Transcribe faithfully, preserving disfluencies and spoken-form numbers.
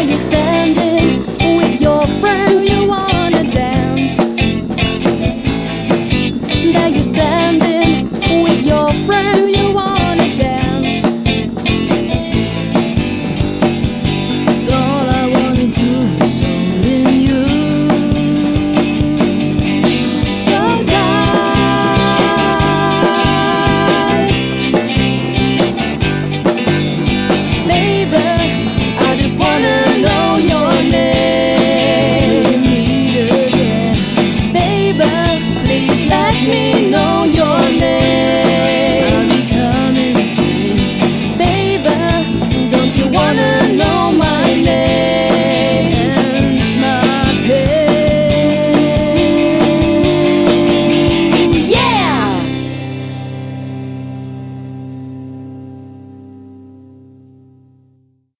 you're standing with your friends, you wanna dance. There you're standing with your friends, you wanna dance. So all I wanna do is holding you so tight. Baby, I just wanna know your name. Baby, please let me know.